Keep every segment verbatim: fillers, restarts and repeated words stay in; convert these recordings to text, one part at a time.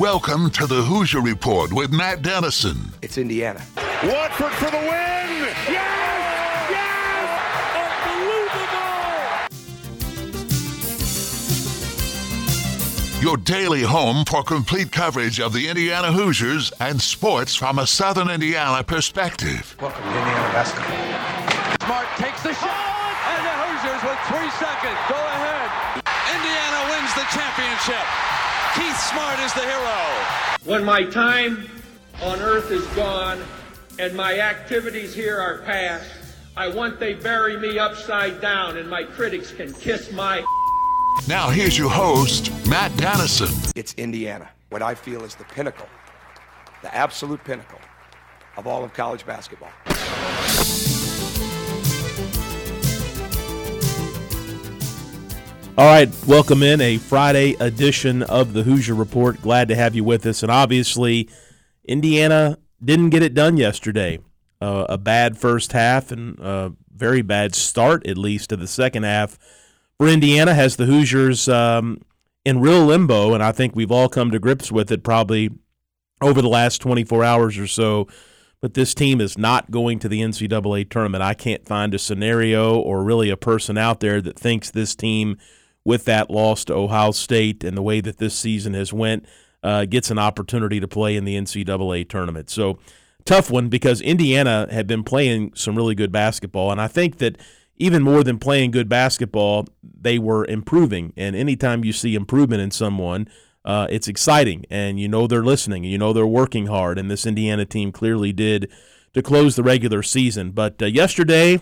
Welcome to the Hoosier Report with Matt Dennison. It's Indiana. Watford for the win! Yes! Yes! Unbelievable! Your daily home for complete coverage of the Indiana Hoosiers and sports from a Southern Indiana perspective. Welcome to Indiana basketball. Smart takes the shot, and the Hoosiers with three seconds go ahead. Indiana wins the championship. Keith Smart is the hero. When my time on earth is gone and my activities here are past, I want they bury me upside down and my critics can kiss my... Now here's your host, Matt Dennison. It's Indiana, what I feel is the pinnacle, the absolute pinnacle of all of college basketball. All right, welcome in a Friday edition of the Hoosier Report. Glad to have you with us. And obviously, Indiana didn't get it done yesterday. Uh, a bad first half and a very bad start, at least, to the second half for Indiana has the Hoosiers um, in real limbo, and I think we've all come to grips with it probably over the last twenty-four hours or so. But this team is not going to the N C double A tournament. I can't find a scenario or really a person out there that thinks this team, with that loss to Ohio State and the way that this season has went, uh, gets an opportunity to play in the N C double A tournament. So tough one because Indiana had been playing some really good basketball, and I think that even more than playing good basketball, they were improving. And anytime you see improvement in someone, uh, it's exciting, and you know they're listening, and you know they're working hard, and this Indiana team clearly did to close the regular season. But uh, yesterday,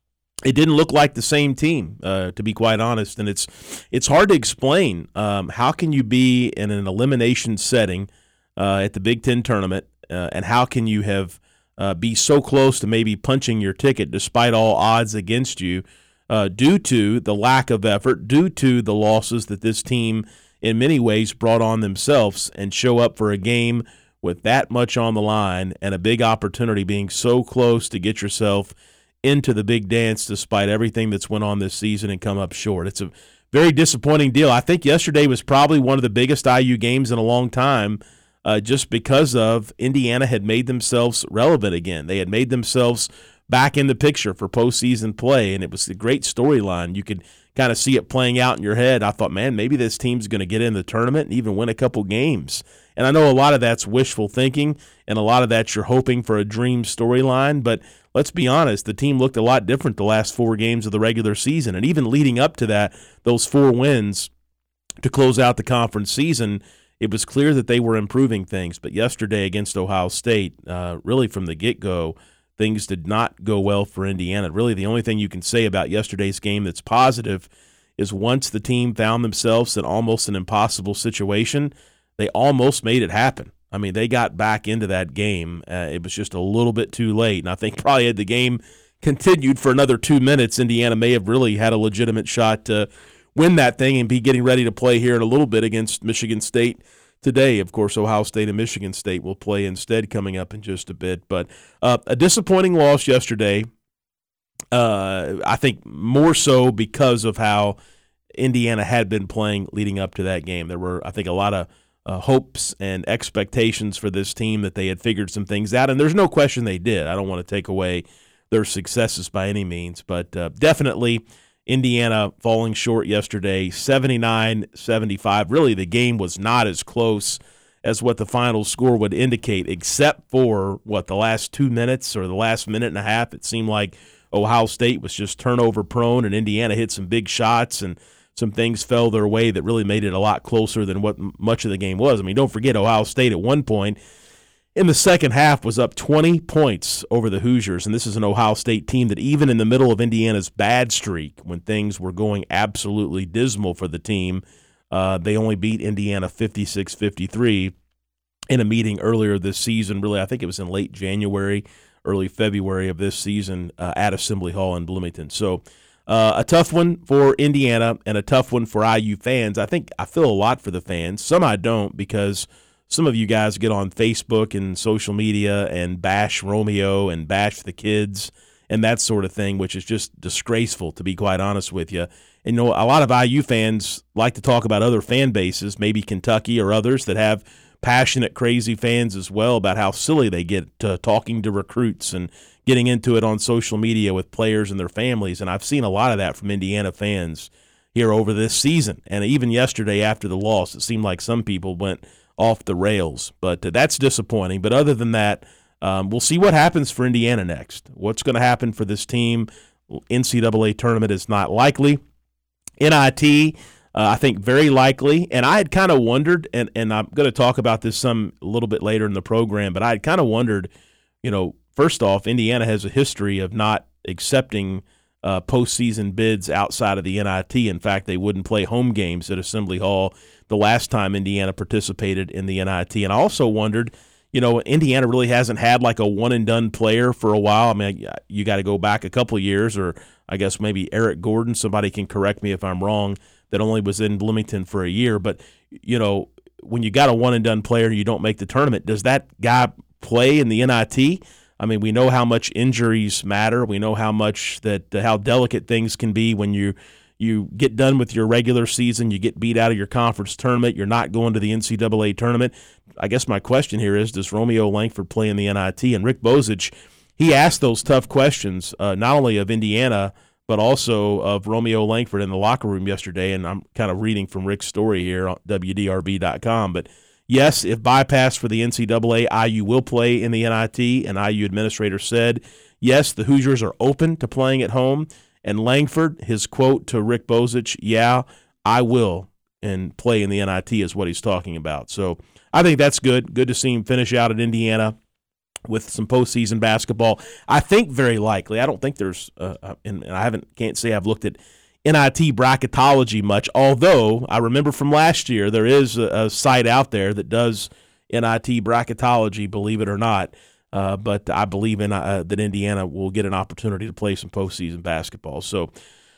it didn't look like the same team, uh, to be quite honest, and it's it's hard to explain. Um, how can you be in an elimination setting uh, at the Big Ten tournament, uh, and how can you have uh, be so close to maybe punching your ticket despite all odds against you uh, due to the lack of effort, due to the losses that this team in many ways brought on themselves, and show up for a game with that much on the line and a big opportunity being so close to get yourself into the big dance despite everything that's went on this season and come up short. It's a very disappointing deal. I think yesterday was probably one of the biggest I U games in a long time uh, just because of Indiana had made themselves relevant again. They had made themselves back in the picture for postseason play, and it was a great storyline. You could kind of see it playing out in your head. I thought, man, maybe this team's going to get in the tournament and even win a couple games. And I know a lot of that's wishful thinking, and a lot of that you're hoping for a dream storyline, but let's be honest, the team looked a lot different the last four games of the regular season. And even leading up to that, those four wins to close out the conference season, it was clear that they were improving things. But yesterday against Ohio State, uh, really from the get-go, things did not go well for Indiana. Really, the only thing you can say about yesterday's game that's positive is once the team found themselves in almost an impossible situation, they almost made it happen. I mean, they got back into that game. Uh, it was just a little bit too late. And I think probably had the game continued for another two minutes, Indiana may have really had a legitimate shot to win that thing and be getting ready to play here in a little bit against Michigan State today. Of course, Ohio State and Michigan State will play instead coming up in just a bit. But uh, a disappointing loss yesterday, uh, I think more so because of how Indiana had been playing leading up to that game. There were, I think, a lot of Uh, hopes and expectations for this team that they had figured some things out, and there's no question they did. I don't want to take away their successes by any means, but uh, definitely Indiana falling short yesterday, seventy-nine seventy-five. Really, the game was not as close as what the final score would indicate, except for, what, the last two minutes or the last minute and a half. It seemed like Ohio State was just turnover prone, and Indiana hit some big shots, and some things fell their way that really made it a lot closer than what much of the game was. I mean, don't forget Ohio State at one point in the second half was up twenty points over the Hoosiers, and this is an Ohio State team that even in the middle of Indiana's bad streak, when things were going absolutely dismal for the team, uh, they only beat Indiana fifty-six fifty-three in a meeting earlier this season. Really, I think it was in late January, early February of this season uh, at Assembly Hall in Bloomington. So Uh, a tough one for Indiana and a tough one for I U fans. I think I feel a lot for the fans. Some I don't, because some of you guys get on Facebook and social media and bash Romeo and bash the kids and that sort of thing, which is just disgraceful, to be quite honest with you. And, you know, a lot of I U fans like to talk about other fan bases, maybe Kentucky or others that have passionate, crazy fans as well about how silly they get uh, talking to recruits and getting into it on social media with players and their families. And I've seen a lot of that from Indiana fans here over this season. And even yesterday after the loss, it seemed like some people went off the rails. But uh, that's disappointing. But other than that, um, we'll see what happens for Indiana next. What's going to happen for this team? N C double A tournament is not likely. N I T, uh, I think very likely. And I had kind of wondered, and, and I'm going to talk about this some a little bit later in the program, but I had kind of wondered, you know, first off, Indiana has a history of not accepting uh, postseason bids outside of the N I T. In fact, they wouldn't play home games at Assembly Hall the last time Indiana participated in the N I T. And I also wondered, you know, Indiana really hasn't had like a one-and-done player for a while. I mean, you got to go back a couple of years, or I guess maybe Eric Gordon, somebody can correct me if I'm wrong, that only was in Bloomington for a year. But, you know, when you got a one-and-done player and you don't make the tournament, does that guy play in the N I T? I mean, we know how much injuries matter. We know how much that uh, how delicate things can be when you you get done with your regular season, you get beat out of your conference tournament, you're not going to the N C double A tournament. I guess my question here is, does Romeo Langford play in the N I T? And Rick Bozich, he asked those tough questions, uh, not only of Indiana, but also of Romeo Langford in the locker room yesterday. And I'm kind of reading from Rick's story here on W D R B dot com. But yes, if bypassed for the N C double A, I U will play in the N I T, and I U administrator said, yes, the Hoosiers are open to playing at home. And Langford, his quote to Rick Bozich, yeah, I will, and play in the N I T is what he's talking about. So I think that's good. Good to see him finish out at Indiana with some postseason basketball. I think very likely. I don't think there's, uh, and I haven't, can't say I've looked at N I T bracketology much, although I remember from last year there is a, a site out there that does N I T bracketology, believe it or not. Uh, but I believe in uh, that Indiana will get an opportunity to play some postseason basketball. So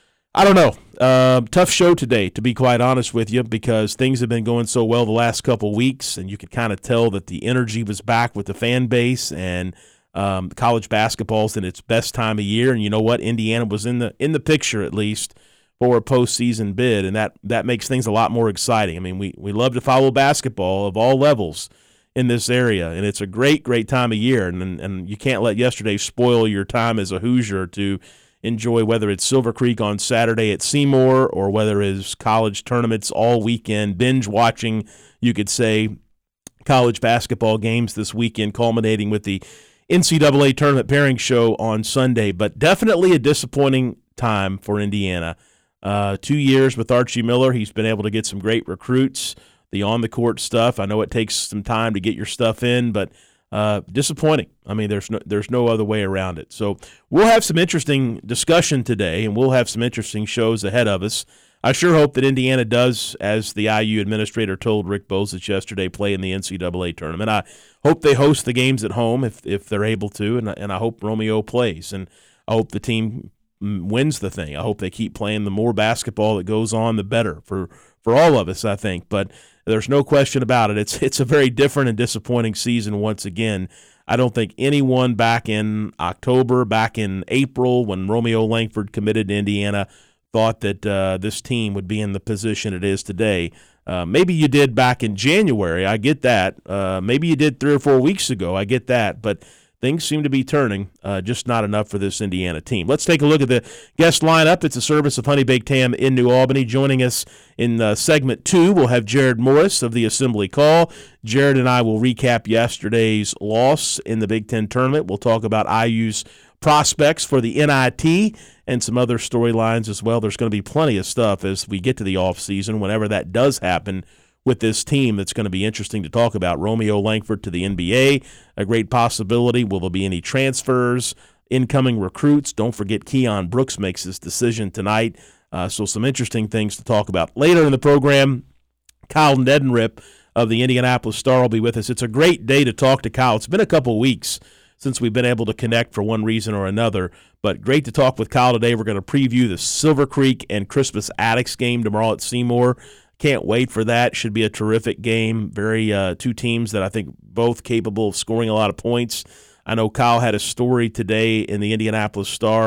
I don't know. Uh, tough show today, to be quite honest with you, because things have been going so well the last couple weeks, and you could kind of tell that the energy was back with the fan base, and um, college basketball's in its best time of year. And you know what? Indiana was in the in the picture at least for a postseason bid, and that that makes things a lot more exciting. I mean, we we love to follow basketball of all levels in this area, and it's a great, great time of year, and and you can't let yesterday spoil your time as a Hoosier to enjoy, whether it's Silver Creek on Saturday at Seymour or whether it's college tournaments all weekend, binge watching, you could say, college basketball games this weekend, culminating with the N C double A Tournament Pairing Show on Sunday. But definitely a disappointing time for Indiana. Uh, two years with Archie Miller, he's been able to get some great recruits. The on-the-court stuff, I know it takes some time to get your stuff in, but uh, disappointing. I mean, there's no, there's no other way around it. So we'll have some interesting discussion today, and we'll have some interesting shows ahead of us. I sure hope that Indiana does, as the I U administrator told Rick Bozich yesterday, play in the N C double A tournament. I hope they host the games at home if if they're able to, and, and I hope Romeo plays, and I hope the team wins the thing. I hope they keep playing. The more basketball that goes on, the better for, for all of us, I think. But there's no question about it. It's it's a very different and disappointing season once again. I don't think anyone back in October, back in April, when Romeo Langford committed to Indiana, thought that uh, this team would be in the position it is today. Uh, maybe you did back in January. I get that. Uh, maybe you did three or four weeks ago. I get that. But things seem to be turning, uh, just not enough for this Indiana team. Let's take a look at the guest lineup. It's a service of Honey Baked Ham in New Albany. Joining us in uh, segment two, we'll have Jared Morris of the Assembly Call. Jared and I will recap yesterday's loss in the Big Ten tournament. We'll talk about I U's prospects for the N I T and some other storylines as well. There's going to be plenty of stuff as we get to the offseason, whenever that does happen, with this team that's going to be interesting to talk about. Romeo Langford to the N B A, a great possibility. Will there be any transfers, incoming recruits? Don't forget Keon Brooks makes his decision tonight. Uh, so some interesting things to talk about. Later in the program, Kyle Neddenriep of the Indianapolis Star will be with us. It's a great day to talk to Kyle. It's been a couple weeks since we've been able to connect for one reason or another, but great to talk with Kyle today. We're going to preview the Silver Creek and Crispus Attucks game tomorrow at Seymour. Can't wait for that. Should be a terrific game. Very uh, two teams that I think both capable of scoring a lot of points. I know Kyle had a story today in the Indianapolis Star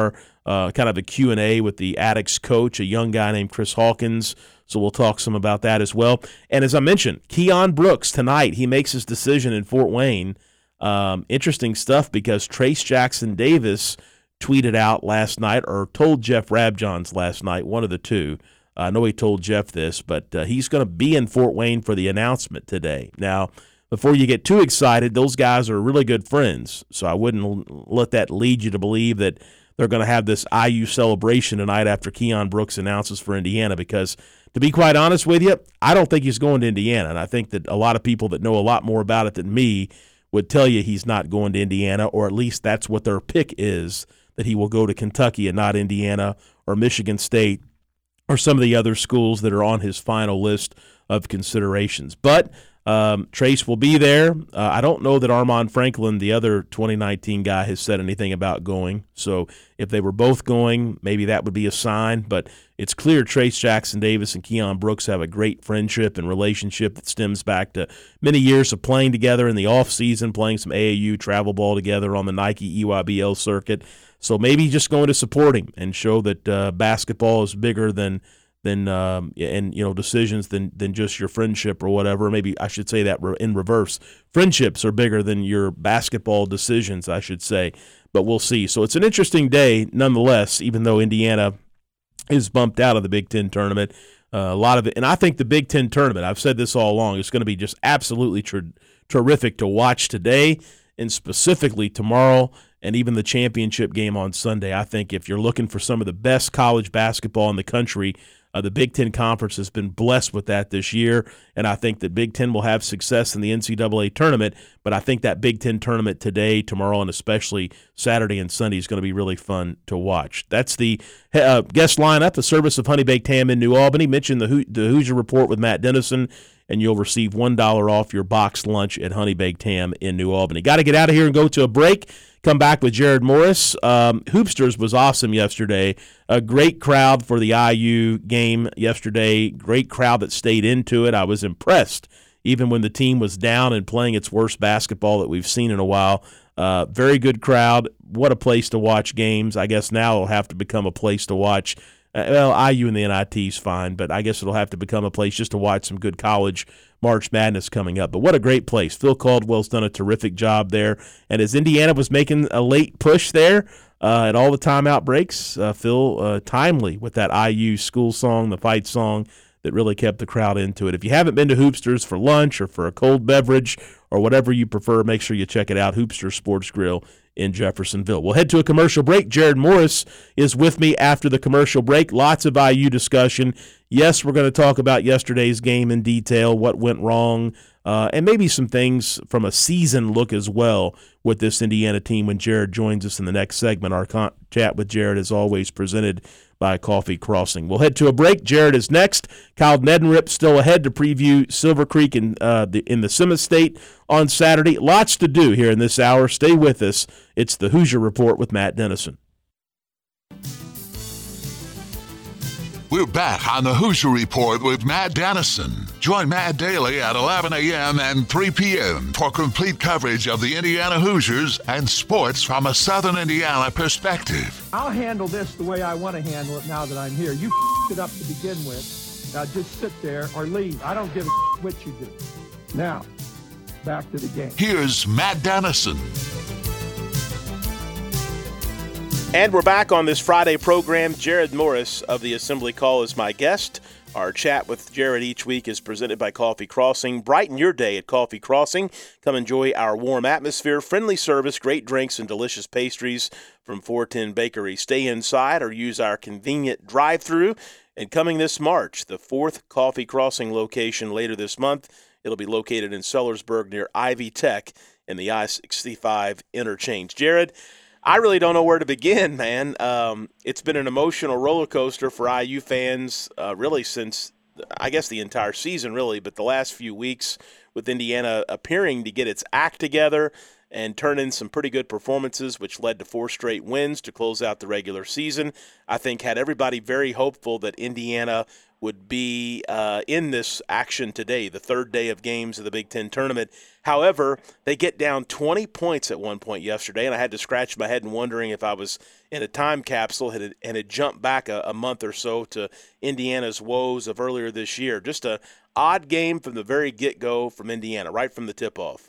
uh, kind of a Q and A with the Attucks coach, a young guy named Chris Hawkins. So we'll talk some about that as well. And as I mentioned, Keon Brooks tonight, he makes his decision in Fort Wayne. Um, interesting stuff because Trace Jackson Davis tweeted out last night or told Jeff Rabjohns last night, one of the two. I know he told Jeff this, but uh, he's going to be in Fort Wayne for the announcement today. Now, before you get too excited, those guys are really good friends, so I wouldn't l- let that lead you to believe that they're going to have this I U celebration tonight after Keon Brooks announces for Indiana because, to be quite honest with you, I don't think he's going to Indiana, and I think that a lot of people that know a lot more about it than me would tell you he's not going to Indiana, or at least that's what their pick is, that he will go to Kentucky and not Indiana or Michigan State or some of the other schools that are on his final list of considerations. But um, Trace will be there. Uh, I don't know that Armaan Franklin, the other twenty nineteen guy, has said anything about going. So if they were both going, maybe that would be a sign. But it's clear Trace Jackson Davis and Keon Brooks have a great friendship and relationship that stems back to many years of playing together in the offseason, playing some A A U travel ball together on the Nike E Y B L circuit. So maybe just going to support him and show that uh, basketball is bigger than than um, and you know decisions than than just your friendship or whatever. Maybe I should say that in reverse. Friendships are bigger than your basketball decisions, I should say. But we'll see. So it's an interesting day nonetheless, even though Indiana is bumped out of the Big Ten tournament. Uh, a lot of it, and I think the Big Ten tournament, I've said this all along, is going to be just absolutely ter- terrific to watch today and specifically tomorrow. And even the championship game on Sunday. I think if you're looking for some of the best college basketball in the country, uh, the Big Ten Conference has been blessed with that this year, and I think that Big Ten will have success in the N C double A tournament, but I think that Big Ten tournament today, tomorrow, and especially Saturday and Sunday is going to be really fun to watch. That's the uh, guest lineup, a service of Honey Baked Ham in New Albany. Mention the, Ho- the Hoosier Report with Matt Dennison, and you'll receive one dollar off your boxed lunch at Honey Baked Ham in New Albany. Got to get out of here and go to a break. Come back with Jared Morris. Um, Hoopsters was awesome yesterday. A great crowd for the I U game yesterday. Great crowd that stayed into it. I was impressed, even when the team was down and playing its worst basketball that we've seen in a while. Uh, very good crowd. What a place to watch games. I guess now it'll have to become a place to watch. Uh, well, I U and the N I T is fine, but I guess it'll have to become a place just to watch some good college March Madness coming up. But what a great place. Phil Caldwell's done a terrific job there. And as Indiana was making a late push there uh, at all the timeout breaks, uh, Phil uh, timely with that I U school song, the fight song, that really kept the crowd into it. If you haven't been to Hoopsters for lunch or for a cold beverage or whatever you prefer, make sure you check it out, Hoopster Sports Grill in Jeffersonville. We'll head to a commercial break. Jared Morris is with me after the commercial break. Lots of I U discussion. Yes, we're going to talk about yesterday's game in detail, what went wrong, uh, and maybe some things from a season look as well with this Indiana team when Jared joins us in the next segment. Our con- chat with Jared is always presented by Coffee Crossing. We'll head to a break. Jared is next. Kyle Neddenriep still ahead to preview Silver Creek in, uh, the, in the Sim State on Saturday. Lots to do here in this hour. Stay with us. It's the Hoosier Report with Matt Dennison. We're back on the Hoosier Report with Matt Dennison. Join Matt daily at eleven a.m. and three p.m. for complete coverage of the Indiana Hoosiers and sports from a Southern Indiana perspective. I'll handle this the way I want to handle it now that I'm here. You f***ed it up to begin with. Now just sit there or leave. I don't give a f- what you do. Now, back to the game. Here's Matt Dennison. And we're back on this Friday program. Jared Morris of the Assembly Call is my guest. Our chat with Jared each week is presented by Coffee Crossing. Brighten your day at Coffee Crossing. Come enjoy our warm atmosphere, friendly service, great drinks, and delicious pastries from four ten Bakery. Stay inside or use our convenient drive-thru. And coming this March, the fourth Coffee Crossing location later this month. It'll be located in Sellersburg near Ivy Tech in the I sixty-five interchange. Jared, I really don't know where to begin, man. Um, it's been an emotional roller coaster for I U fans uh, really since, I guess, the entire season, really, but the last few weeks with Indiana appearing to get its act together and turn in some pretty good performances, which led to four straight wins to close out the regular season. I think had everybody very hopeful that Indiana would be uh, in this action today, the third day of games of the Big Ten tournament. However, they get down twenty points at one point yesterday, and I had to scratch my head and wondering if I was in a time capsule and had, and had jumped back a, a month or so to Indiana's woes of earlier this year. Just a odd game from the very get-go from Indiana, right from the tip-off.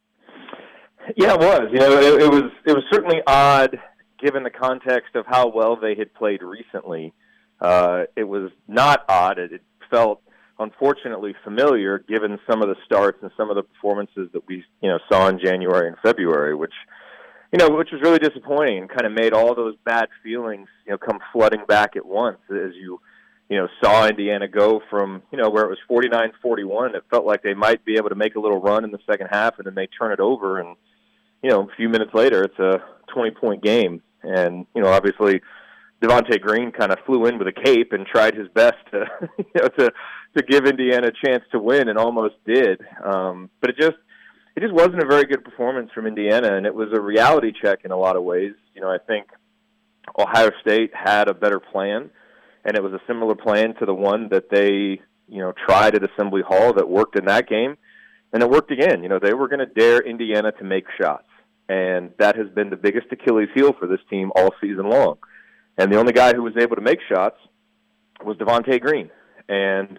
Yeah, it was. You know, it, it was it was certainly odd given the context of how well they had played recently. Uh, it was not odd. It, it felt, unfortunately, familiar given some of the starts and some of the performances that we, you know, saw in January and February, which, you know, which was really disappointing and kind of made all those bad feelings, you know, come flooding back at once as you, you know, saw Indiana go from, you know, where it was forty-nine forty-one. It felt like they might be able to make a little run in the second half, and then they turn it over, and, you know, a few minutes later, it's a twenty-point game. And, you know, obviously, Devontae Green kind of flew in with a cape and tried his best to, you know, to to give Indiana a chance to win, and almost did. Um, but it just it just wasn't a very good performance from Indiana, and it was a reality check in a lot of ways. You know, I think Ohio State had a better plan, and it was a similar plan to the one that they, you know, tried at Assembly Hall that worked in that game, and it worked again. You know, they were going to dare Indiana to make shots, and that has been the biggest Achilles heel for this team all season long. And the only guy who was able to make shots was Devontae Green. And,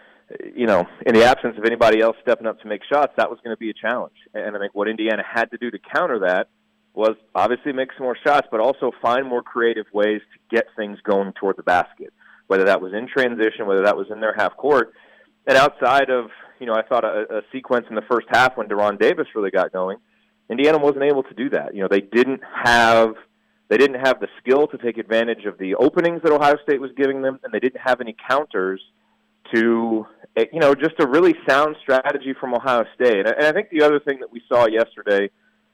you know, in the absence of anybody else stepping up to make shots, that was going to be a challenge. And I think what Indiana had to do to counter that was obviously make some more shots, but also find more creative ways to get things going toward the basket, whether that was in transition, whether that was in their half court. And outside of, you know, I thought a, a sequence in the first half when Deron Davis really got going, Indiana wasn't able to do that. You know, they didn't have They didn't have the skill to take advantage of the openings that Ohio State was giving them, and they didn't have any counters to, you know, just a really sound strategy from Ohio State. And I think the other thing that we saw yesterday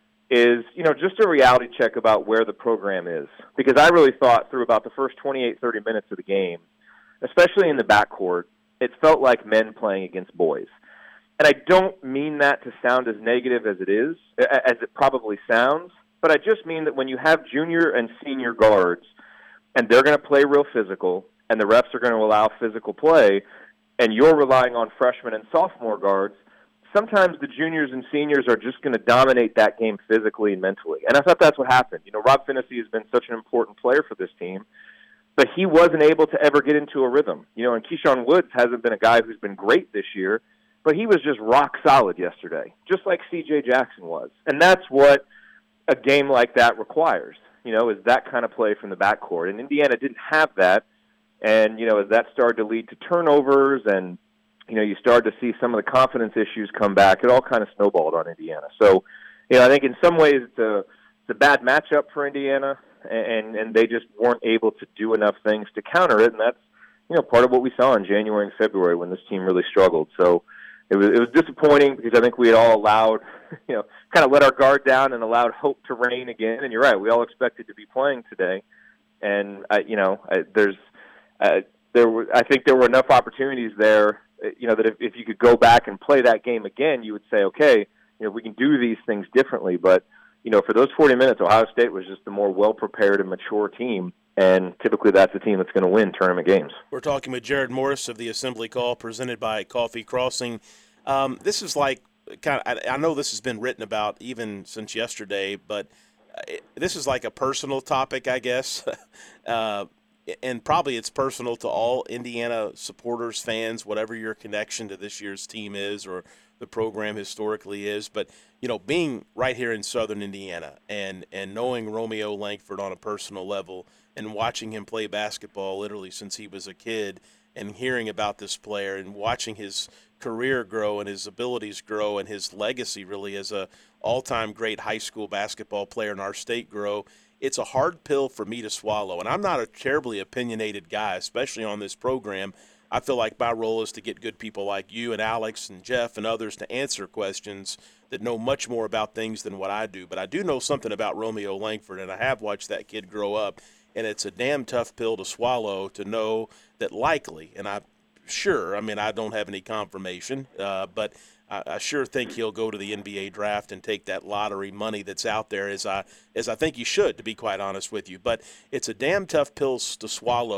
is, you know, just a reality check about where the program is. Because I really thought through about the first twenty-eight, thirty minutes of the game, especially in the backcourt, it felt like men playing against boys. And I don't mean that to sound as negative as it is, as it probably sounds. But I just mean that when you have junior and senior guards, and they're going to play real physical, and the refs are going to allow physical play, and you're relying on freshmen and sophomore guards, sometimes the juniors and seniors are just going to dominate that game physically and mentally. And I thought that's what happened. You know, Rob Phinisee has been such an important player for this team, but he wasn't able to ever get into a rhythm. You know, and Keyshawn Woods hasn't been a guy who's been great this year, but he was just rock solid yesterday, just like C J Jackson was. And that's what a game like that requires, you know, is that kind of play from the backcourt. And Indiana didn't have that. And, you know, as that started to lead to turnovers and, you know, you started to see some of the confidence issues come back, it all kind of snowballed on Indiana. So, you know, I think in some ways it's a, it's a bad matchup for Indiana, and, and they just weren't able to do enough things to counter it. And that's, you know, part of what we saw in January and February when this team really struggled. So, It was, it was disappointing because I think we had all allowed, you know, kind of let our guard down and allowed hope to reign again. And you're right, we all expected to be playing today. And, I, you know, I, there's, uh, there were, I think there were enough opportunities there, you know, that if, if you could go back and play that game again, you would say, okay, you know, we can do these things differently. But, you know, for those forty minutes, Ohio State was just the more well-prepared and mature team. And typically that's the team that's going to win tournament games. We're talking with Jared Morris of the Assembly Call, presented by Coffee Crossing. Um, this is like kind of, I, I know this has been written about even since yesterday, but it, this is like a personal topic, I guess. uh, and probably it's personal to all Indiana supporters, fans, whatever your connection to this year's team is or the program historically is. But, you know, being right here in southern Indiana and, and knowing Romeo Langford on a personal level and watching him play basketball literally since he was a kid and hearing about this player and watching his career grow and his abilities grow and his legacy really as a all-time great high school basketball player in our state grow, it's a hard pill for me to swallow. And I'm not a terribly opinionated guy, especially on this program. I feel like my role is to get good people like you and Alex and Jeff and others to answer questions that know much more about things than what I do. But I do know something about Romeo Langford, and I have watched that kid grow up. And it's a damn tough pill to swallow to know that likely, and I'm sure, I mean, I don't have any confirmation, uh, but I, I sure think he'll go to the N B A draft and take that lottery money that's out there, as I, as I think he should, to be quite honest with you. But it's a damn tough pill to swallow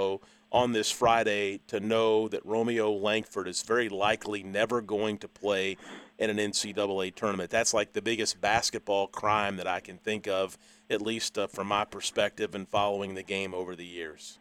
on this Friday to know that Romeo Langford is very likely never going to play in an N C double A tournament. That's like the biggest basketball crime that I can think of, at least uh, from my perspective and following the game over the years.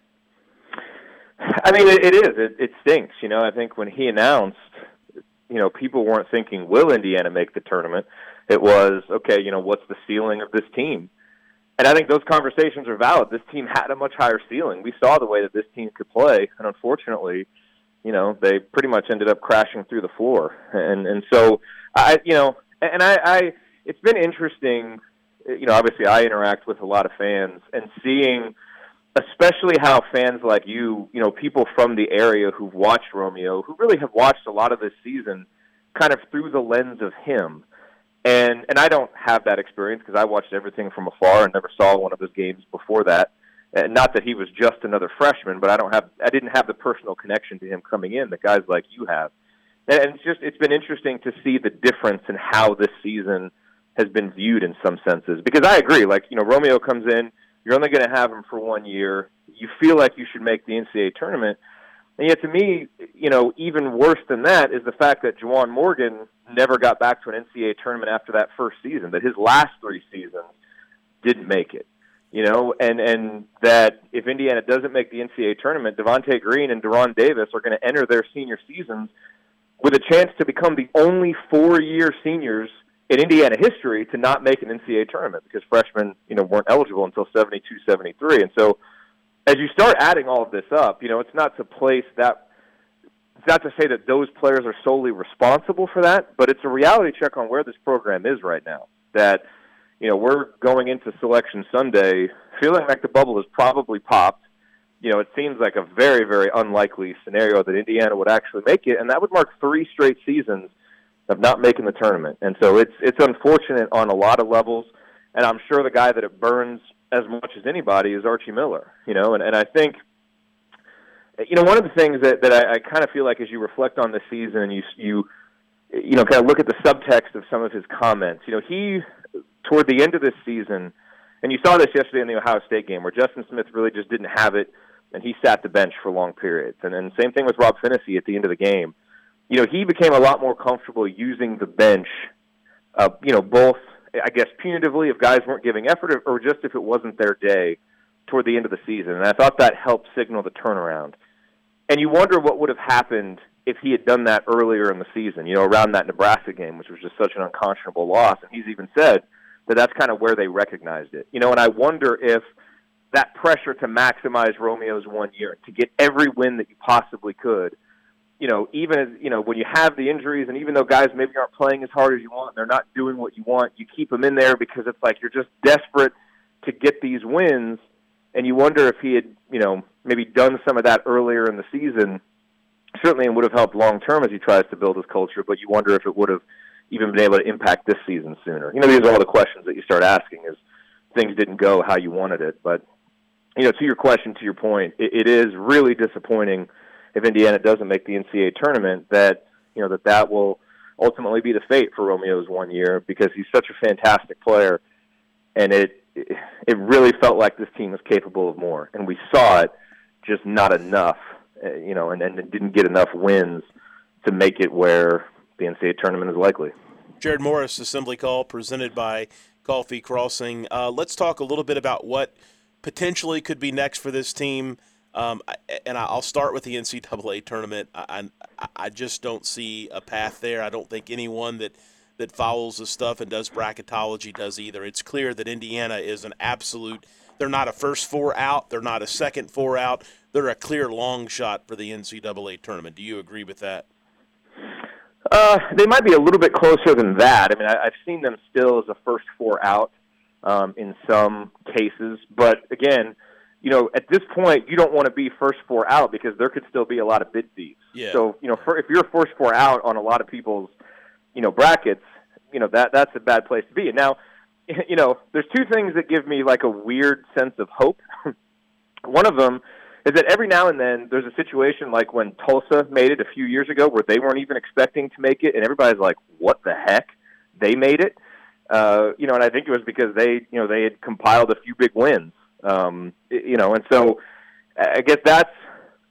I mean, it, it is. It, it stinks. You know, I think when he announced, you know, people weren't thinking, will Indiana make the tournament? It was, okay, you know, what's the ceiling of this team? And I think those conversations are valid. This team had a much higher ceiling. We saw the way that this team could play, and unfortunately, you know, they pretty much ended up crashing through the floor. And and so, I, you know, and I, I it's been interesting, you know, obviously I interact with a lot of fans, and seeing especially how fans like you, you know, people from the area who've watched Romeo, who really have watched a lot of this season kind of through the lens of him. And and I don't have that experience because I watched everything from afar and never saw one of his games before that. And not that he was just another freshman, but I don't have I didn't have the personal connection to him coming in that guys like you have. And it's just it's been interesting to see the difference in how this season has been viewed in some senses. Because I agree, like, you know, Romeo comes in, you're only going to have him for one year. You feel like you should make the N C double A tournament. And yet, to me, you know, even worse than that is the fact that Juwan Morgan never got back to an N C double A tournament after that first season, that his last three seasons didn't make it. You know, and, and that if Indiana doesn't make the N C double A tournament, Devontae Green and Deron Davis are going to enter their senior seasons with a chance to become the only four-year seniors in Indiana history to not make an N C double A tournament, because freshmen, you know, weren't eligible until seventy-two, seventy-three. And so as you start adding all of this up, you know, it's not to place that, it's not to say that those players are solely responsible for that, but it's a reality check on where this program is right now. That, you know, we're going into Selection Sunday feeling like the bubble has probably popped. You know, it seems like a very, very unlikely scenario that Indiana would actually make it, and that would mark three straight seasons of not making the tournament. And so it's it's unfortunate on a lot of levels, and I'm sure the guy that it burns as much as anybody is Archie Miller, you know, and, and I think, you know, one of the things that, that I, I kind of feel like as you reflect on this season and you, you, you know, kind of look at the subtext of some of his comments, you know, he, toward the end of this season, and you saw this yesterday in the Ohio State game where Justin Smith really just didn't have it, and he sat the bench for long periods. And then same thing with Rob Phinisee at the end of the game. You know, he became a lot more comfortable using the bench, uh, you know, both, I guess, punitively if guys weren't giving effort or just if it wasn't their day toward the end of the season. And I thought that helped signal the turnaround. And you wonder what would have happened if he had done that earlier in the season, you know, around that Nebraska game, which was just such an unconscionable loss. And he's even said that that's kind of where they recognized it. You know, and I wonder if that pressure to maximize Romeo's one year, to get every win that you possibly could, you know, even as, you know, when you have the injuries and even though guys maybe aren't playing as hard as you want, they're not doing what you want, you keep them in there because it's like you're just desperate to get these wins. And you wonder if he had, you know, maybe done some of that earlier in the season, certainly it would have helped long-term as he tries to build his culture, but you wonder if it would have even been able to impact this season sooner. You know, these are all the questions that you start asking as things didn't go how you wanted it. But, you know, to your question, to your point, it, it is really disappointing if Indiana doesn't make the N C double A tournament, that, you know, that that will ultimately be the fate for Romeo's one year, because he's such a fantastic player, and it it really felt like this team was capable of more, and we saw it, just not enough, you know, and, and it didn't get enough wins to make it where the N C double A tournament is likely. Jared Morris, Assembly Call, presented by Coffee Crossing. Uh, let's talk a little bit about what potentially could be next for this team. Um, and I'll start with the N C double A tournament. I, I, I just don't see a path there. I don't think anyone that, that follows the stuff and does bracketology does either. It's clear that Indiana is an absolute – they're not a first four out. They're not a second four out. They're a clear long shot for the N C double A tournament. Do you agree with that? Uh, they might be a little bit closer than that. I mean, I, I've seen them still as a first four out um, in some cases. But, again – you know, at this point, you don't want to be first four out because there could still be a lot of bid thieves. Yeah. So, you know, for, if you're first four out on a lot of people's, you know, brackets, you know, that that's a bad place to be. And now, you know, there's two things that give me like a weird sense of hope. One of them is that every now and then there's a situation like when Tulsa made it a few years ago where they weren't even expecting to make it, and everybody's like, what the heck? They made it. Uh, you know, and I think it was because they, you know, they had compiled a few big wins. Um, you know, and so I guess that's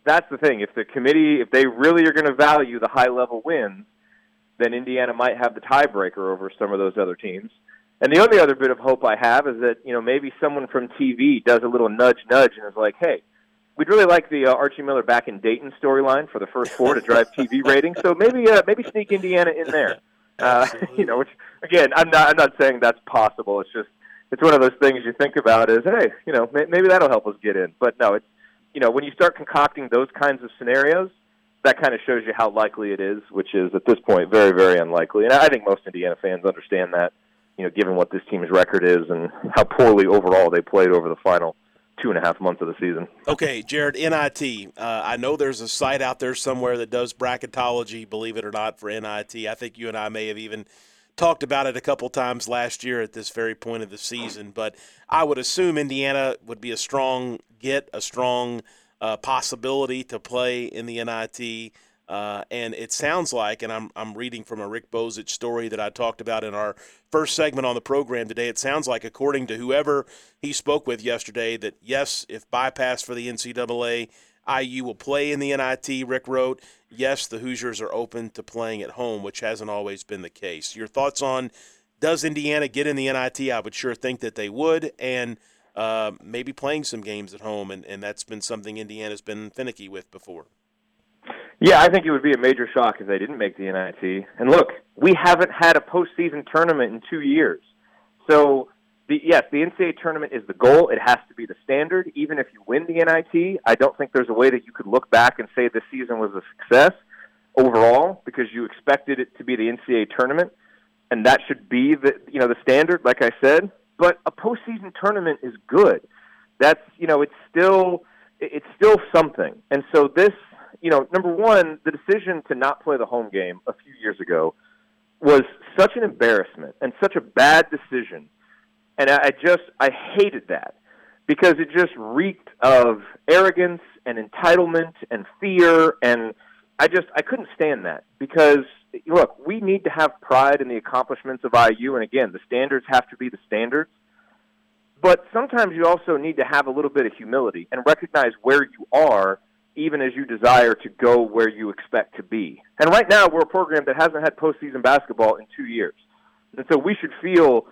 that's the thing. If the committee, if they really are going to value the high-level wins, then Indiana might have the tiebreaker over some of those other teams. And the only other bit of hope I have is that, you know, maybe someone from T V does a little nudge, nudge, and is like, hey, we'd really like the uh, Archie Miller back in Dayton storyline for the first four to drive T V ratings. So maybe uh, maybe sneak Indiana in there. Uh, you know, which, again, I'm not I'm not saying that's possible. It's just it's one of those things you think about is, hey, you know, may, maybe that'll help us get in. But no, it's, you know, when you start concocting those kinds of scenarios, that kind of shows you how likely it is, which is at this point very, very unlikely. And I think most Indiana fans understand that, you know, given what this team's record is and how poorly overall they played over the final two and a half months of the season. Okay, Jared, N I T. Uh, I know there's a site out there somewhere that does bracketology, believe it or not, for N I T. I think you and I may have even talked about it a couple times last year at this very point of the season. But I would assume Indiana would be a strong get, a strong uh, possibility to play in the N I T. Uh, and it sounds like, and I'm I'm reading from a Rick Bozich story that I talked about in our first segment on the program today, it sounds like, according to whoever he spoke with yesterday, that yes, if bypass for the N C double A, I U will play in the N I T, Rick wrote. Yes, the Hoosiers are open to playing at home, which hasn't always been the case. Your thoughts on, does Indiana get in the N I T? I would sure think that they would, and uh, maybe playing some games at home, and, and that's been something Indiana's been finicky with before. Yeah, I think it would be a major shock if they didn't make the N I T. And look, we haven't had a postseason tournament in two years. So, the, yes, the N C double A tournament is the goal. It has to be the standard. Even if you win the N I T, I don't think there's a way that you could look back and say this season was a success overall because you expected it to be the N C double A tournament, and that should be the you know the standard, like I said. But a postseason tournament is good. That's you know it's still it's still something. And so this. You know, number one, the decision to not play the home game a few years ago was such an embarrassment and such a bad decision. And I just, I hated that because it just reeked of arrogance and entitlement and fear. And I just, I couldn't stand that because, look, we need to have pride in the accomplishments of I U. And again, the standards have to be the standards. But sometimes you also need to have a little bit of humility and recognize where you are, even as you desire to go where you expect to be. And right now, we're a program that hasn't had postseason basketball in two years. And so we should feel,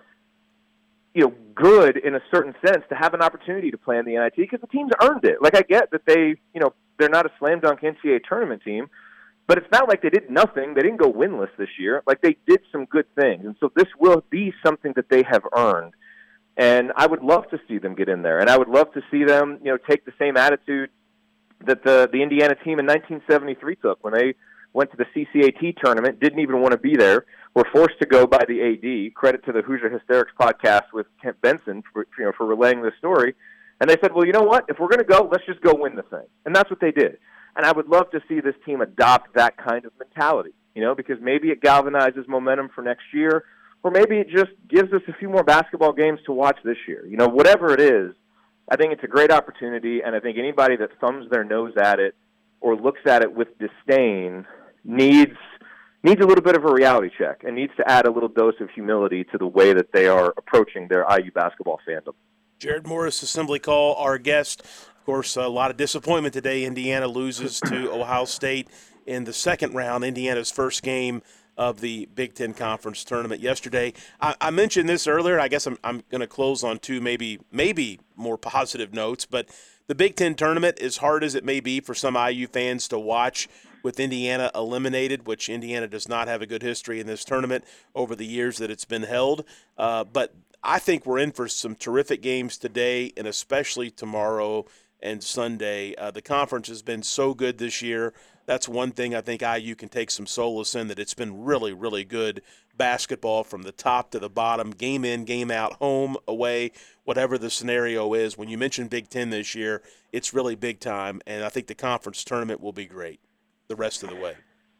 you know, good in a certain sense to have an opportunity to play in the N I T because the team's earned it. Like, I get that they, you know, they're not a slam dunk N C double A tournament team, but it's not like they did nothing. They didn't go winless this year. Like, they did some good things. And so this will be something that they have earned. And I would love to see them get in there. And I would love to see them, you know, take the same attitude that the the Indiana team in nineteen seventy-three took when they went to the C C A T tournament, didn't even want to be there, were forced to go by the A D. Credit to the Hoosier Hysterics podcast with Kent Benson for, you know, for relaying this story. And they said, well, you know what? If we're going to go, let's just go win the thing. And that's what they did. And I would love to see this team adopt that kind of mentality, you know, because maybe it galvanizes momentum for next year, or maybe it just gives us a few more basketball games to watch this year. You know, whatever it is, I think it's a great opportunity, and I think anybody that thumbs their nose at it or looks at it with disdain needs needs a little bit of a reality check and needs to add a little dose of humility to the way that they are approaching their I U basketball fandom. Jared Morris, Assembly Call, our guest. Of course, a lot of disappointment today. Indiana loses to Ohio State in the second round, Indiana's first game of the Big Ten Conference tournament yesterday. I, I mentioned this earlier. I guess I'm, I'm going to close on two maybe maybe more positive notes, but the Big Ten tournament, as hard as it may be for some I U fans to watch with Indiana eliminated, which Indiana does not have a good history in this tournament over the years that it's been held, uh, but I think we're in for some terrific games today and especially tomorrow and Sunday. Uh, the conference has been so good this year. That's one thing I think I U can take some solace in, that it's been really, really good basketball from the top to the bottom, game in, game out, home, away, whatever the scenario is. When you mention Big Ten this year, it's really big time, and I think the conference tournament will be great the rest of the way.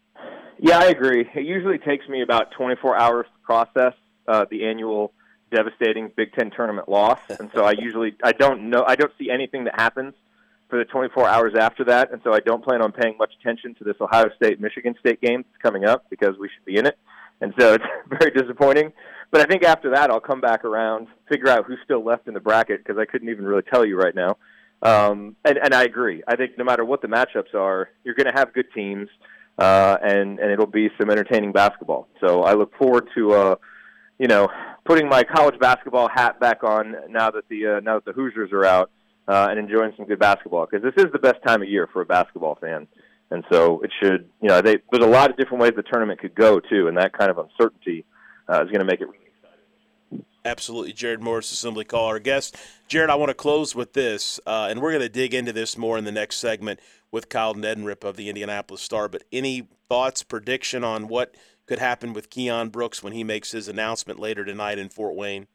Yeah, I agree. It usually takes me about twenty-four hours to process uh, the annual devastating Big Ten tournament loss, and so I usually I don't know I don't see anything that happens for the twenty-four hours after that, and so I don't plan on paying much attention to this Ohio State-Michigan State game that's coming up because we should be in it, and so it's very disappointing. But I think after that I'll come back around, figure out who's still left in the bracket because I couldn't even really tell you right now, Um, and, and I agree. I think no matter what the matchups are, you're going to have good teams, uh, and, and it'll be some entertaining basketball. So I look forward to, uh, you know, putting my college basketball hat back on now that the uh, now that the Hoosiers are out, uh, and enjoying some good basketball, because this is the best time of year for a basketball fan. And so it should, you know, they, there's a lot of different ways the tournament could go, too, and that kind of uncertainty uh, is going to make it really exciting. Absolutely. Jared Morris, Assembly Call, our guest. Jared, I want to close with this, uh, and we're going to dig into this more in the next segment with Kyle Neddenriep of the Indianapolis Star, but any thoughts, prediction on what could happen with Keion Brooks when he makes his announcement later tonight in Fort Wayne?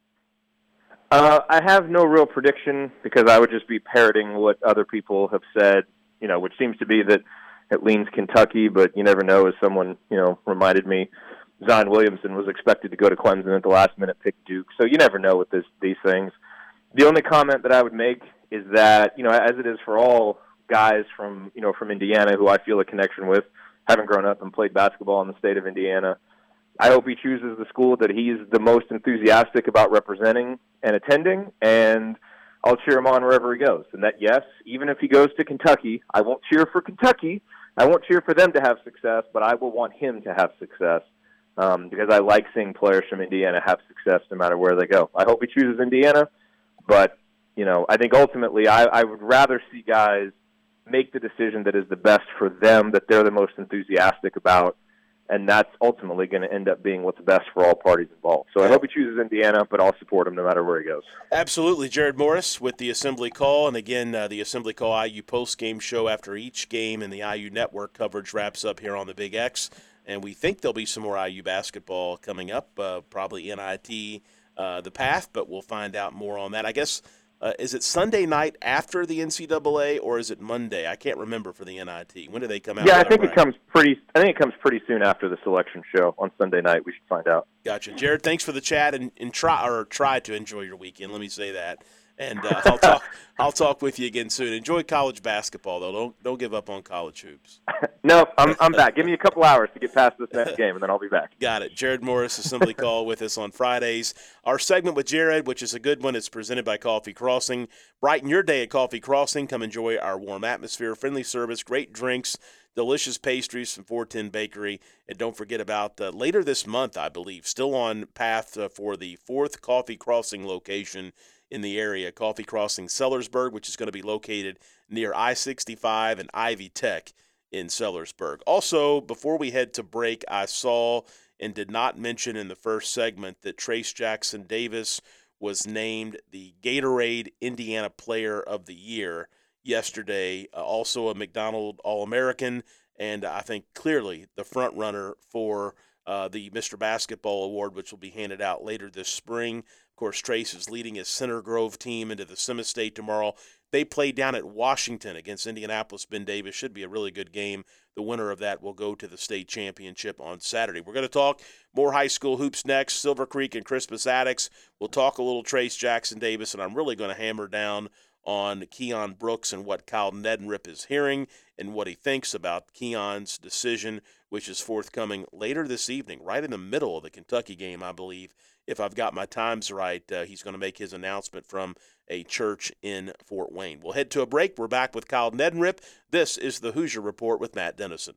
Uh, I have no real prediction, because I would just be parroting what other people have said, you know, which seems to be that it leans Kentucky, but you never know. As someone, you know, reminded me, Zion Williamson was expected to go to Clemson at the last minute, pick Duke. So you never know with this, these things. The only comment that I would make is that, you know, as it is for all guys from, you know, from Indiana who I feel a connection with, having grown up and played basketball in the state of Indiana, I hope he chooses the school that he's the most enthusiastic about representing and attending, and I'll cheer him on wherever he goes. And that, yes, even if he goes to Kentucky, I won't cheer for Kentucky. I won't cheer for them to have success, but I will want him to have success, um, because I like seeing players from Indiana have success no matter where they go. I hope he chooses Indiana, but, you know, I think ultimately I, I would rather see guys make the decision that is the best for them, that they're the most enthusiastic about, and that's ultimately going to end up being what's best for all parties involved. So I hope he chooses Indiana, but I'll support him no matter where he goes. Absolutely. Jared Morris with the Assembly Call. And again, uh, the Assembly Call I U post-game show after each game, and the I U Network coverage wraps up here on the Big X. And we think there'll be some more I U basketball coming up, uh, probably N I T, uh, the path, but we'll find out more on that. I guess, uh, is it Sunday night after the N C double A, or is it Monday? I can't remember for the N I T. When do they come out? Yeah, I think it comes pretty. I think it comes pretty soon after the selection show on Sunday night. We should find out. Gotcha, Jared. Thanks for the chat, and, and try or try to enjoy your weekend. Let me say that, and uh, I'll talk. I'll talk with you again soon. Enjoy college basketball, though. Don't don't give up on college hoops. No, I'm I'm back. Give me a couple hours to get past this next game, and then I'll be back. Got it. Jared Morris, Assembly Call, with us on Fridays. Our segment with Jared, which is a good one, is presented by Coffee Crossing. Brighten your day at Coffee Crossing. Come enjoy our warm atmosphere, friendly service, great drinks, delicious pastries from four ten Bakery. And don't forget about uh, later this month, I believe, still on path uh, for the fourth Coffee Crossing location in the area, Coffee Crossing Sellersburg, which is going to be located near I sixty-five and Ivy Tech in Sellersburg. Also, before we head to break, I saw and did not mention in the first segment that Trayce Jackson Davis was named the Gatorade Indiana Player of the Year yesterday, uh, also a McDonald All-American, and I think clearly the front runner for uh, the Mister Basketball Award, which will be handed out later this spring. Of course, Trayce is leading his Center Grove team into the Semi-State tomorrow. They play down at Washington against Indianapolis. Ben Davis. Should be a really good game. The winner of that will go to the state championship on Saturday. We're going to talk more high school hoops next, Silver Creek and Crispus Attucks. We'll talk a little Trayce Jackson Davis, and I'm really going to hammer down on Keion Brooks and what Kyle Neddenriep is hearing and what he thinks about Keion's decision, which is forthcoming later this evening, right in the middle of the Kentucky game, I believe. If I've got my times right, uh, he's going to make his announcement from a church in Fort Wayne. We'll head to a break. We're back with Kyle Neddenriep. This is the Hoosier Report with Matt Dennison.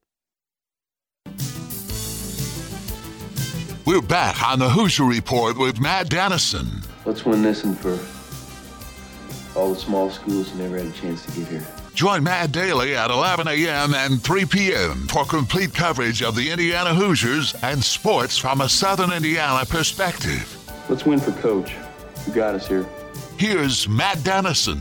We're back on the Hoosier Report with Matt Dennison. Let's win this one for all the small schools who never had a chance to get here. Join Matt daily at eleven a.m. and three p.m. for complete coverage of the Indiana Hoosiers and sports from a Southern Indiana perspective. Let's win for Coach, who got us here. Here's Matt Dennison.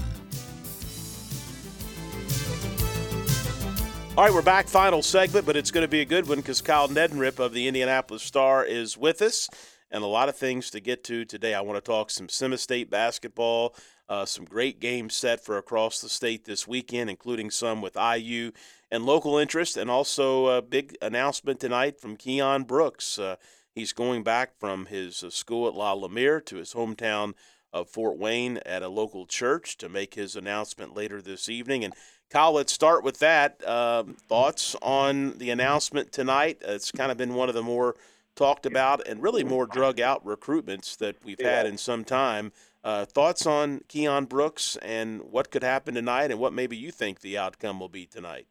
All right, we're back. Final segment, but it's going to be a good one because Kyle Neddenriep of the Indianapolis Star is with us, and a lot of things to get to today. I want to talk some Semi-State basketball, uh, some great games set for across the state this weekend, including some with I U and local interest, and also a big announcement tonight from Keion Brooks. Uh, he's going back from his uh, school at La Lumiere to his hometown of Fort Wayne at a local church to make his announcement later this evening. And Kyle, let's start with that. Uh, thoughts on the announcement tonight? It's kind of been one of the more talked about and really more drug out recruitments that we've had in some time. Uh, thoughts on Keon Brooks and what could happen tonight and what maybe you think the outcome will be tonight?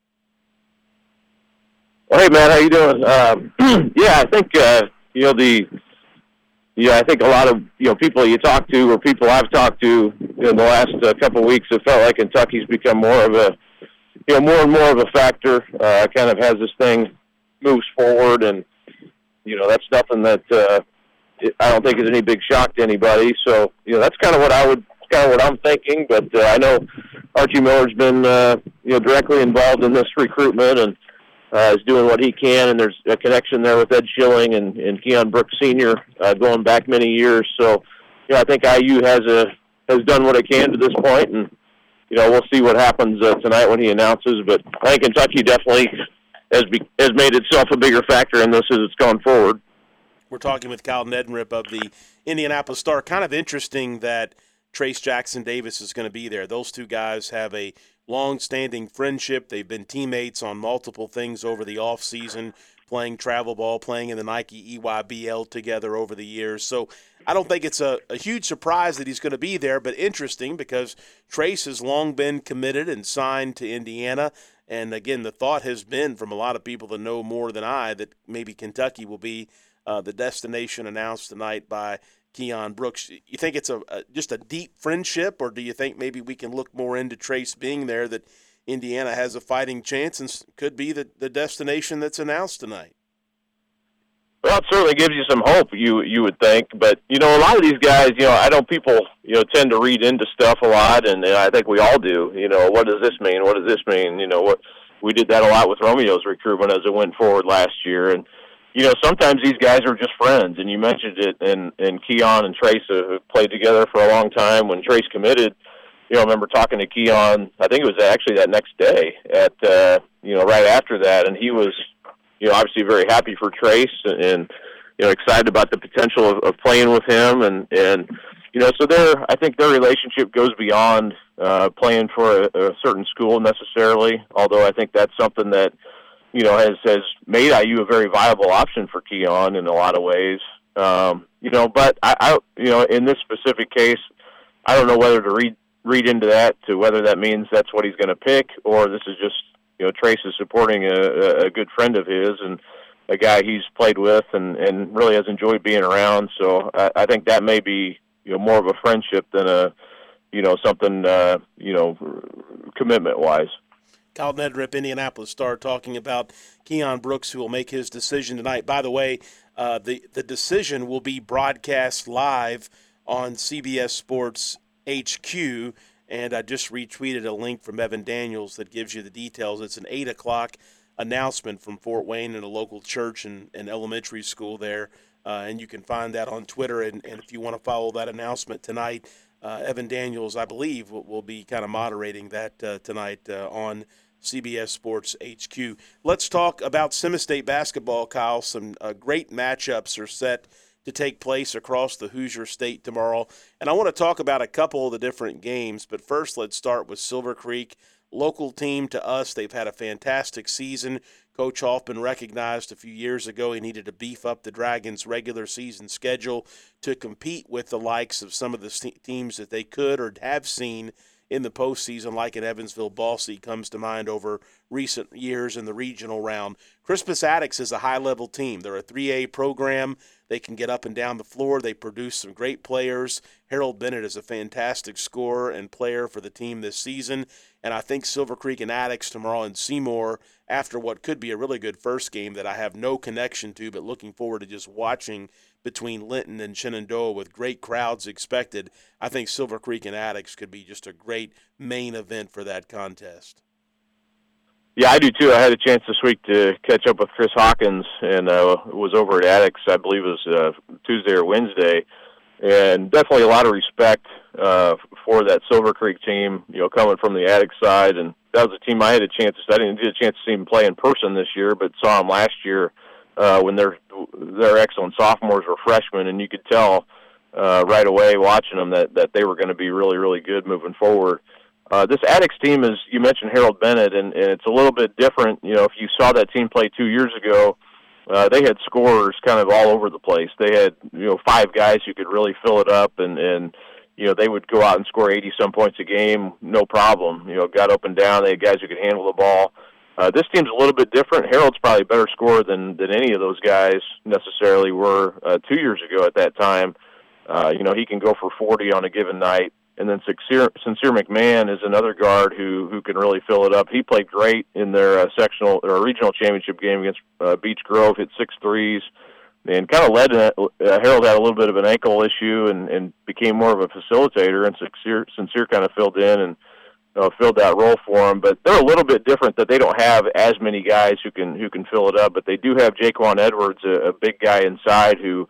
Well, hey, man, how you doing? Um, yeah, I think, uh, you know, the yeah, I think a lot of, you know, people you talk to or people I've talked to in the last uh, couple of weeks have felt like Kentucky's become more of a, you know, more and more of a factor, uh, kind of has this thing moves forward, and, you know, that's nothing that uh, I don't think is any big shock to anybody. So, you know, that's kind of what I would, kind of what I'm thinking. But uh, I know Archie Miller's been, uh, you know, directly involved in this recruitment and uh, is doing what he can. And there's a connection there with Ed Schilling and, and Keon Brooks Senior uh, going back many years. So, you know, I think I U has a has done what it can to this point, and you know, we'll see what happens uh, tonight when he announces. But I think Kentucky definitely has be, has made itself a bigger factor in this as it's gone forward. We're talking with Kyle Neddenriep of the Indianapolis Star. Kind of interesting that Trace Jackson Davis is going to be there. Those two guys have a long-standing friendship. They've been teammates on multiple things over the offseason, playing travel ball, playing in the Nike E Y B L together over the years. So I don't think it's a, a huge surprise that he's going to be there, but interesting because Trace has long been committed and signed to Indiana. And, again, the thought has been from a lot of people that know more than I that maybe Kentucky will be uh, the destination announced tonight by Keon Brooks. You think it's a, a just a deep friendship, or do you think maybe we can look more into Trace being there, that Indiana has a fighting chance and could be the, the destination that's announced tonight? Well, it certainly gives you some hope, you you would think. But, you know, a lot of these guys, you know, I know people, you know, tend to read into stuff a lot, and, and I think we all do. You know, what does this mean? What does this mean? You know, what we did that a lot with Romeo's recruitment as it went forward last year. And, you know, sometimes these guys are just friends, and you mentioned it, and, and Keon and Trace have played together for a long time. When Trace committed, you know, I remember talking to Keon, I think it was actually that next day, at uh, you know, right after that, and he was, you know, obviously very happy for Trace and, and you know, excited about the potential of, of playing with him. And, and, you know, so their, I think their relationship goes beyond uh, playing for a, a certain school necessarily, although I think that's something that, you know, has, has made I U a very viable option for Keon in a lot of ways. Um, you know, but, I, I, you know, in this specific case, I don't know whether to read, read into that to whether that means that's what he's going to pick, or this is just, you know, Trace is supporting a, a good friend of his and a guy he's played with and, and really has enjoyed being around. So I, I think that may be, you know, more of a friendship than a, you know, something, uh, you know, commitment-wise. Kyle Neddenriep, Indianapolis Star, talking about Keon Brooks, who will make his decision tonight. By the way, uh, the, the decision will be broadcast live on C B S Sports H Q, and I just retweeted a link from Evan Daniels that gives you the details. It's an eight o'clock announcement from Fort Wayne in a local church and, and elementary school there, uh, and you can find that on Twitter. And, and if you want to follow that announcement tonight, uh, Evan Daniels, I believe, will, will be kind of moderating that uh, tonight uh, on C B S Sports H Q. Let's talk about Semmes State basketball, Kyle. Some uh, great matchups are set to take place across the Hoosier State tomorrow. And I want to talk about a couple of the different games, but first let's start with Silver Creek. Local team to us. They've had a fantastic season. Coach Hoffman recognized a few years ago he needed to beef up the Dragons' regular season schedule to compete with the likes of some of the teams that they could or have seen in the postseason, like in Evansville. Boise comes to mind over recent years in the regional round. Crispus Attucks is a high-level team. They're a three A program. They can get up and down the floor. They produce some great players. Harold Bennett is a fantastic scorer and player for the team this season. And I think Silver Creek and Attucks tomorrow in Seymour, after what could be a really good first game that I have no connection to, but looking forward to just watching between Linton and Shenandoah with great crowds expected, I think Silver Creek and Attucks could be just a great main event for that contest. Yeah, I do too. I had a chance this week to catch up with Chris Hawkins, and uh, was over at Attucks, I believe it was uh, Tuesday or Wednesday, and definitely a lot of respect uh, for that Silver Creek team, you know, coming from the Attucks side. And that was a team I had a chance to, I didn't get a chance to see them play in person this year, but saw them last year uh, when their their excellent sophomores were freshmen, and you could tell uh, right away watching them that, that they were going to be really, really good moving forward. Uh, this Attucks team is, you mentioned Harold Bennett, and, and it's a little bit different. You know, if you saw that team play two years ago, uh, they had scorers kind of all over the place. They had, you know, five guys who could really fill it up, and, and you know, they would go out and score eighty-some points a game, no problem. You know, got up and down. They had guys who could handle the ball. Uh, this team's a little bit different. Harold's probably a better scorer than, than any of those guys necessarily were uh, two years ago at that time. Uh, you know, he can go for forty on a given night. And then Sincere, Sincere McMahon is another guard who, who can really fill it up. He played great in their uh, sectional or regional championship game against uh, Beech Grove, hit six threes, and kind of led in it. Uh, Harold had a little bit of an ankle issue and, and became more of a facilitator, and Sincere, Sincere kind of filled in and uh, filled that role for him. But they're a little bit different that they don't have as many guys who can who can fill it up. But they do have Jaquan Edwards, a, a big guy inside who,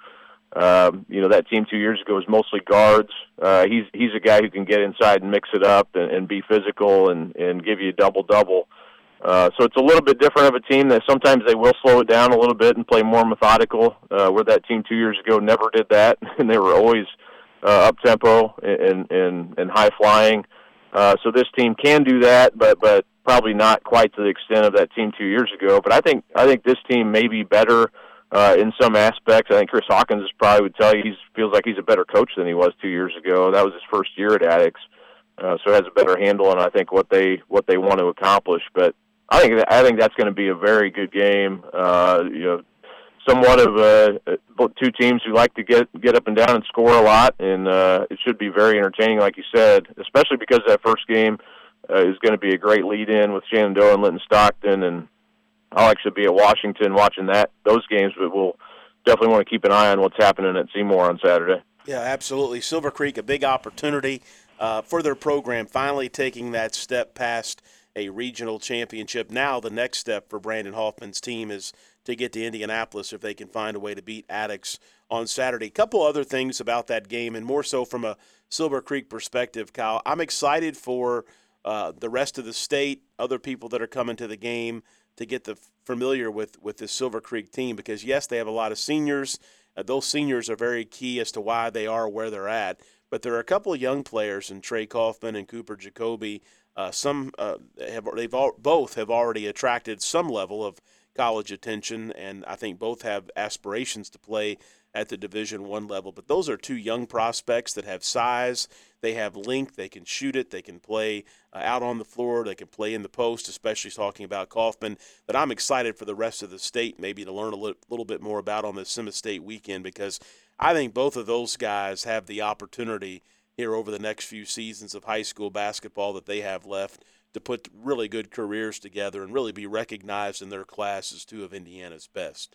um, you know, that team two years ago was mostly guards. Uh, he's he's a guy who can get inside and mix it up and, and be physical and, and give you a double-double. Uh, so it's a little bit different of a team that sometimes they will slow it down a little bit and play more methodical, uh, where that team two years ago never did that, and they were always uh, up-tempo and, and, and high-flying. Uh, so this team can do that, but but probably not quite to the extent of that team two years ago. But I think I think this team may be better uh, in some aspects. I think Chris Hawkins probably would tell you he feels like he's a better coach than he was two years ago. That was his first year at Attucks, uh, so has a better handle on I think what they what they want to accomplish. But I think I think that's going to be a very good game. Uh, you know, somewhat of a, two teams who like to get get up and down and score a lot, and uh, it should be very entertaining, like you said, especially because that first game uh, is going to be a great lead-in with Shenandoah and Linton Stockton, and I'll actually be at Washington watching that those games, but we'll definitely want to keep an eye on what's happening at Seymour on Saturday. Yeah, absolutely. Silver Creek, a big opportunity uh, for their program, finally taking that step past a regional championship. Now the next step for Brandon Hoffman's team is to get to Indianapolis if they can find a way to beat Attucks on Saturday. A couple other things about that game, and more so from a Silver Creek perspective, Kyle. I'm excited for uh, the rest of the state, other people that are coming to the game, to get the familiar with, with this Silver Creek team because, yes, they have a lot of seniors. Uh, those seniors are very key as to why they are where they're at. But there are a couple of young players in Trey Kaufman and Cooper Jacoby. Uh, some uh, have they've all, both have already attracted some level of college attention, and I think both have aspirations to play at the Division One level. But those are two young prospects that have size, they have length, they can shoot it, they can play uh, out on the floor, they can play in the post, especially talking about Kaufman, that I'm excited for the rest of the state maybe to learn a li- little bit more about on this Sema State weekend, because I think both of those guys have the opportunity here over the next few seasons of high school basketball that they have left to put really good careers together and really be recognized in their class as two of Indiana's best.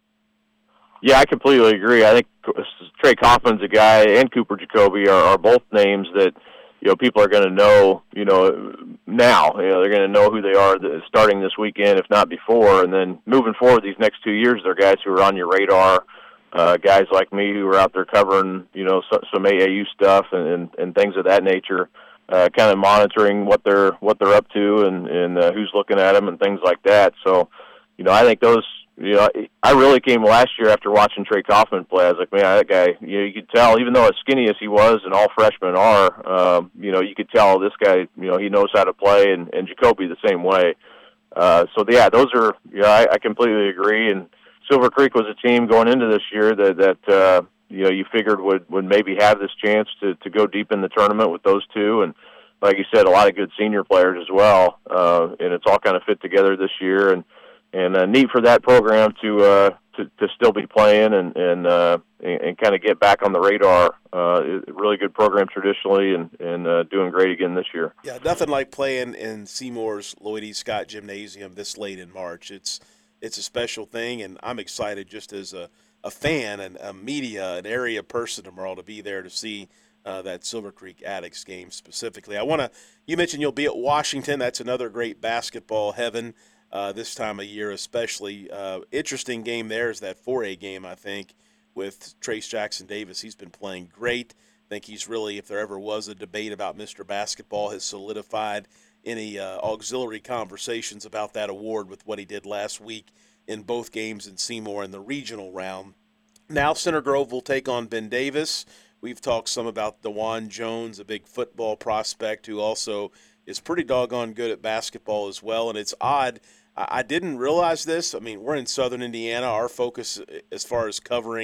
Yeah, I completely agree. I think Trey Kaufman's a guy, and Cooper Jacoby are, are both names that, you know, people are going to know, you know, now. You know, they're going to know who they are starting this weekend, if not before. And then moving forward these next two years, they're guys who are on your radar, uh, guys like me who are out there covering, you know, some, some A A U stuff and, and, and things of that nature, uh, kind of monitoring what they're what they're up to and, and uh, who's looking at them and things like that. So, you know, I think those – You know, I really came last year after watching Trey Kaufman play. I was like, man, that guy, you know, you could tell, even though as skinny as he was, and all freshmen are, um, you know, you could tell this guy, you know, he knows how to play, and, and Jacoby the same way. Uh, so, yeah, those are, you know, I, I completely agree. And Silver Creek was a team going into this year that, that uh, you know, you figured would, would maybe have this chance to, to go deep in the tournament with those two. And like you said, a lot of good senior players as well. Uh, and it's all kind of fit together this year. And, And uh, neat for that program to uh, to, to still be playing and and, uh, and, and kind of get back on the radar. Uh, really good program traditionally, and and uh, doing great again this year. Yeah, nothing like playing in Seymour's Lloyd E. Scott Gymnasium this late in March. It's it's a special thing, and I'm excited just as a, a fan and a media, an area person tomorrow to be there to see uh, that Silver Creek Attucks game specifically. I want to. You mentioned you'll be at Washington. That's another great basketball heaven. Uh, this time of year especially. Uh, interesting game there is that four A game, I think, with Trace Jackson Davis. He's been playing great. I think he's really, if there ever was a debate about Mister Basketball, has solidified any uh, auxiliary conversations about that award with what he did last week in both games in Seymour in the regional round. Now Center Grove will take on Ben Davis. We've talked some about DeJuan Jones, a big football prospect who also is pretty doggone good at basketball as well, and it's odd. I didn't realize this. I mean, we're in southern Indiana. Our focus as far as covering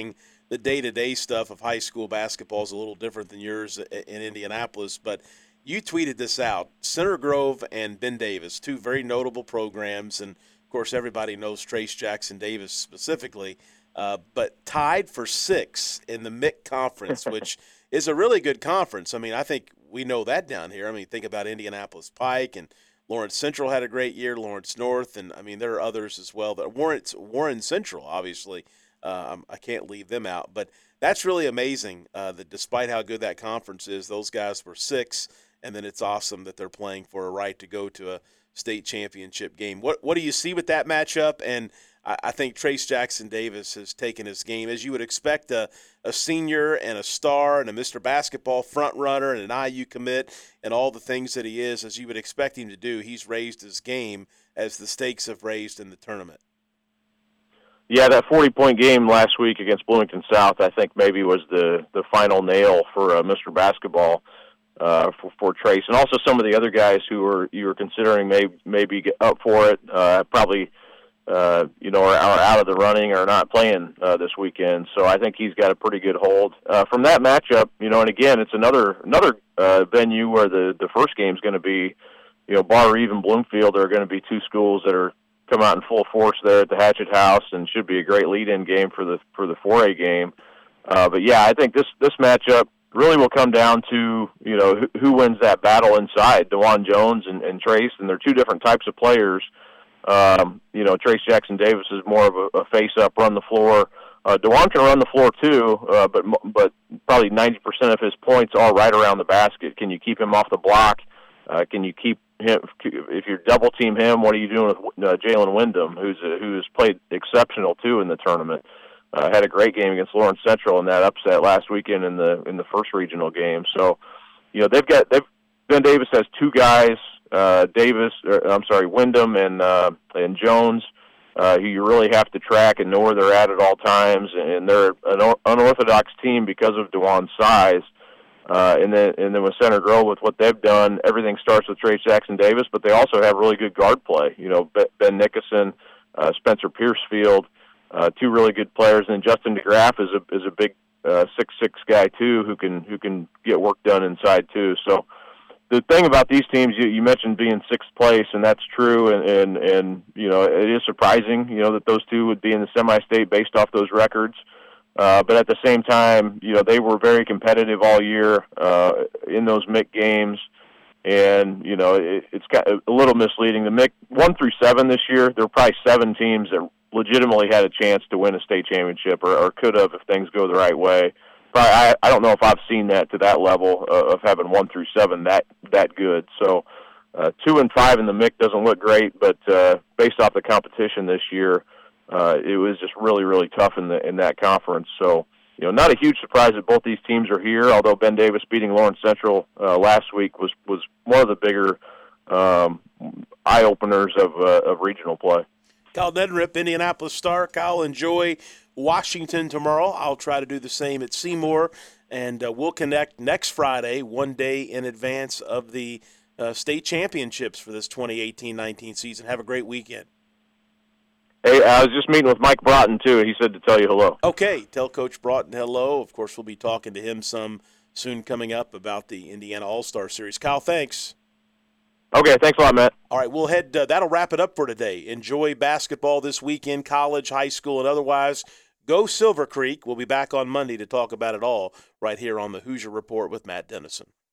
the day-to-day stuff of high school basketball is a little different than yours in Indianapolis, but you tweeted this out. Center Grove and Ben Davis, two very notable programs, and, of course, everybody knows Trace Jackson Davis specifically, uh, but tied for six in the M I C Conference, which is a really good conference. I mean, I think we know that down here. I mean, think about Indianapolis Pike, and Lawrence Central had a great year, Lawrence North, and, I mean, there are others as well. That Warren, Warren Central, obviously, uh, I can't leave them out. But that's really amazing uh, that despite how good that conference is, those guys were six, and then it's awesome that they're playing for a right to go to a state championship game. What what do you see with that matchup? And I, I think Trace Jackson Davis has taken his game, as you would expect, a, a senior and a star and a Mister Basketball front runner and an I U commit and all the things that he is, as you would expect him to do. He's raised his game as the stakes have raised in the tournament. Yeah, that forty-point game last week against Bloomington South, I think maybe was the, the final nail for uh, Mister Basketball. Uh, for, for Trace, and also some of the other guys who were you were considering may maybe get up for it, uh, probably uh, you know are, are out of the running or not playing uh, this weekend. So I think he's got a pretty good hold uh, from that matchup. You know, and again, it's another another uh, venue where the the first game is going to be, you know, Bar Reeve and Bloomfield are going to be two schools that are come out in full force there at the Hatchet House, and should be a great lead-in game for the for the four A game. Uh, but yeah, I think this this matchup really will come down to, you know, who, who wins that battle inside, DeJuan Jones and, and Trace, and they're two different types of players. Um, you know, Trace Jackson Davis is more of a, a face-up, run the floor. Uh, DeJuan can run the floor too, uh, but but probably ninety percent of his points are right around the basket. Can you keep him off the block? Uh, can you keep him, if you double-team him, what are you doing with uh, Jalen Wyndham, who's a, who's played exceptional too in the tournament? Uh, had a great game against Lawrence Central in that upset last weekend in the in the first regional game. So, you know, they've got they've Ben Davis has two guys, uh, Davis, or, I'm sorry, Wyndham and uh, and Jones, uh, who you really have to track and know where they're at at all times. And they're an unorthodox team because of DeJuan's size. Uh, and then and then with Center Grove, with what they've done, everything starts with Trace Jackson Davis, but they also have really good guard play. You know, Ben Nickerson, uh, Spencer Piercefield. Uh, two really good players, and Justin DeGraff is a is a big uh, six six guy too, who can who can get work done inside too. So the thing about these teams, you, you mentioned being sixth place, and that's true, and, and and you know it is surprising, you know, that those two would be in the semi-state based off those records. Uh, but at the same time, you know, they were very competitive all year uh, in those M I C games. And, you know, it, it's got a little misleading. The M I C one through seven this year, there were probably seven teams that legitimately had a chance to win a state championship, or, or could have if things go the right way. But I, I don't know if I've seen that to that level uh, of having one through seven that that good. So uh, two and five in the M I C doesn't look great, but uh, based off the competition this year, uh, it was just really really tough in the in that conference. So you know, not a huge surprise that both these teams are here. Although Ben Davis beating Lawrence Central uh, last week was was one of the bigger um, eye openers of uh, of regional play. Kyle Neddenriep, Indianapolis Star. Kyle, enjoy Washington tomorrow. I'll try to do the same at Seymour, and uh, we'll connect next Friday, one day in advance of the uh, state championships for this twenty eighteen nineteen season. Have a great weekend. Hey, I was just meeting with Mike Broughton, too. He said to tell you hello. Okay, tell Coach Broughton hello. Of course, we'll be talking to him some soon coming up about the Indiana All-Star Series. Kyle, thanks. Okay, thanks a lot, Matt. All right, we'll head. Uh, that'll wrap it up for today. Enjoy basketball this weekend, college, high school, and otherwise. Go Silver Creek. We'll be back on Monday to talk about it all right here on the Hoosier Report with Matt Dennison.